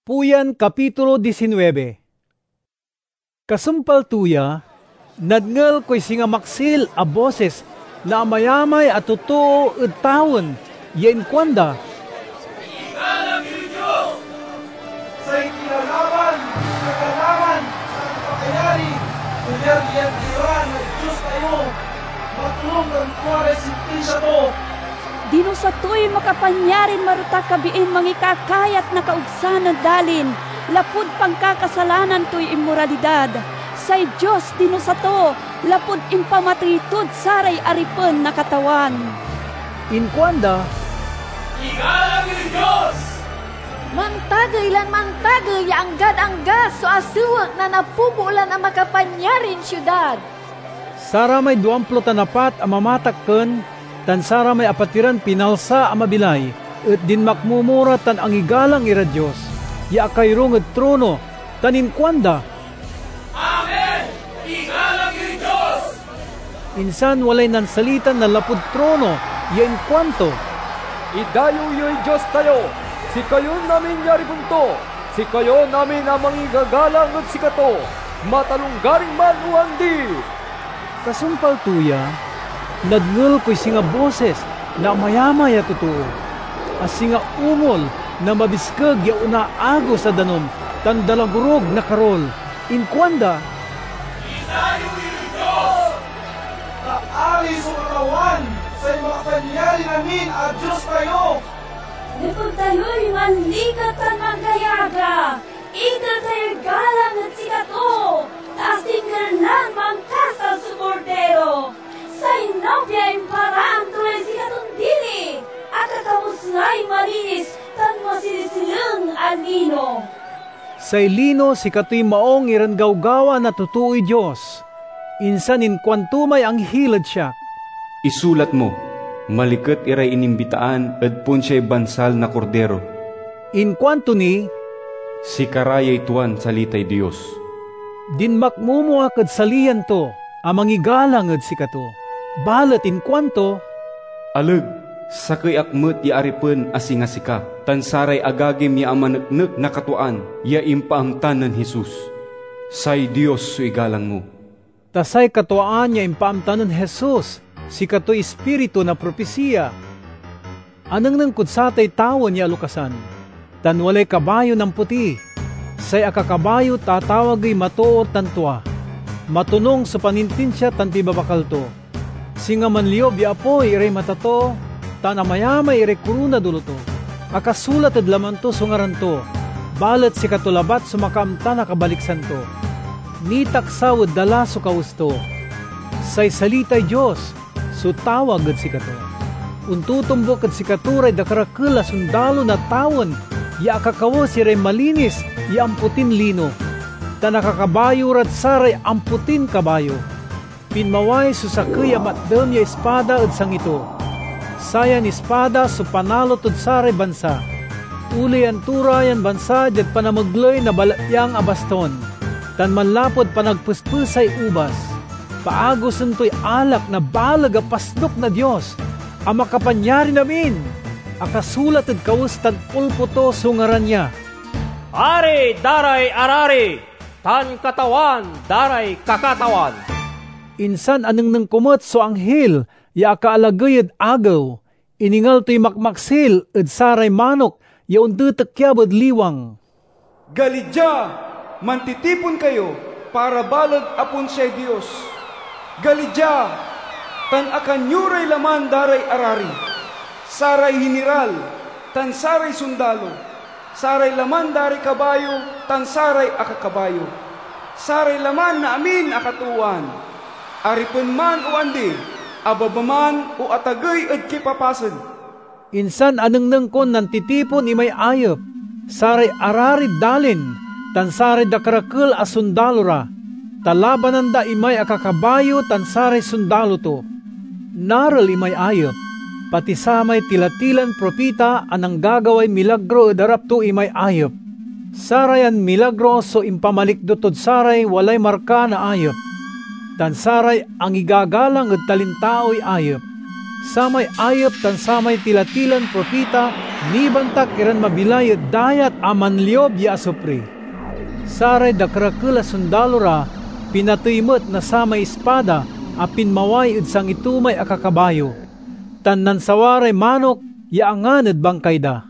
Puyan Kapitulo 19. Kasumpal tuya, nadngel ko'y singa maksil a boses na amayamay at totoo at tawon, yain kwanda. Igalang iyong Diyos! Sa'y kinalaman, sa pakayari, kunyari iran ng Diyos tayo, matulong ng kuwaray sintisya to. Dino sa to'y makapanyarin maruta kabiin mangikakayat na kaugsan ng dalin, lapud pangkakasalanan to'y immoralidad. Say Diyos dino sa to, lapud impamatritud saray aripon na katawan. Inkwanda, Igalang iyong Diyos! Mantagay lan mantagay anggad-anggas so asuwag na napubulan ang makapanyarin syudad. Sara may 20 tanapat ang mamatakken, tan sara may apatiran pinalsa ang mabilay, at din makmumura tan ang igalang ira Diyos, ya kayrong at trono, tan inkwanda. Amen! Igalang iyong Diyos! Insan walay nansalitan na lapud trono, ya inkwanto. Idayo yo'y Diyos tayo, si kayo namin yaribunto, si kayo namin ang mangigagalang at sikato, matalunggaring man uandi. Kasumpal tuya, nadngel ko'y singa boses na mayamay at totoo, as singa umol na mabiskag ya unaago sa danom, tan dalagurog na karol, inkwanda. Idayo iyong Diyos! Naari sa katawan, sa'y makapanyari namin at Diyos tayo. Napag tayo'y malikatan magayaga, ikal tayo'y galang at sikato, taas tinggalan mangkasal sa bordero. Sa inobya yung paraan tuloy sikatong dili, at kakamusngay malinis, tan masilisilang alino. Say lino si katoy maong iran gawgawa na tutuoy Diyos, insan inkwantumay ang hilad siya. Isulat mo, maliket iray inimbitaan at pun siya'y bansal na kordero. Inkwanto ni, Si karayay tuwan salitay Diyos. din makmumuha kad saliyan to, amangigalang ad sikato. Balat inkwanto, Aleg, sakay akmet ya aripen asinga sika, tan saray agagim ya amaneknek na katuan, ya impaamtan ng Jesus. Say Diyos su igalang mo. tasay katuaan niya impaamtanon Jesus, si kato espiritu na propesiya. Anang nang kudsatay tawon niya lukasan, tan walay kabayo ng puti, say akakabayo tatawagay matuot tantua, matunong sa panintinsya tan tibabakal to. Singa manliob ya apoy iray matato, tan amayamay iray kuruna duluto, akasulat ad laman to sungaran to, balat si katulabat sumakaamta na kabaliksan to. Nitaksaw dala so kausto, say salitay Diyos, so tawag at sikato. Untutumbok at sikaturay da karakela sundalo na tawon, ya akakawo siray malinis, ya amputin lino, ta nakakabayo rat saray amputin kabayo. Pinmaway susakay amatdam ya espada at sangito, sayan espada so panalo tod saray bansa. Uli ang turayan bansa jad panamaglay na balatyang abaston, tan manlapod panagpuspusay ubas. Paagos nito'y alak na balag a pasdok na Diyos, ang makapanyari namin, akasulat at kawustan pulputo sungaran niya. Ari, daray, arari, tan katawan, daray, kakatawan. Insan aneng nang kumot so anghel, ya akaalagayad agaw, iningal to'y makmaksil at saray manok, ya undutekyabad liwang. Galidya, mantitipon kayo para balag apon siya Diyos. Galidya, tan akan yuray laman daray arari, saray hiniral, tan saray sundalo, saray laman daray kabayo, tan saray akakabayo, saray laman na amin akatuan, aripen man o andi, ababaman o atagay at kipapasan. Insan aneng nang kon nantitipon imay ayop, saray ararid dalin, tan saray dakarakel a sundalo ra, talabanan da imay akakabayo tan saray sundalo to. Naral imay ayop, pati samay tilatilan propita anang gagaway milagro edarap to imay ayop. Sarayan milagro so impamalikdotod saray walay marka na ayop, tan saray ang igagalang ed talintaoy ayop. Samay ayop tan samay tilatilan propita Nibantak iran mabilay dayat aman liob ya asupri. Saray dakrakula sundalo ra, pinatuimot na samay espada, apin maway sang itumay akakabayo. Tan nansawaray manok, ya anganad bangkay da.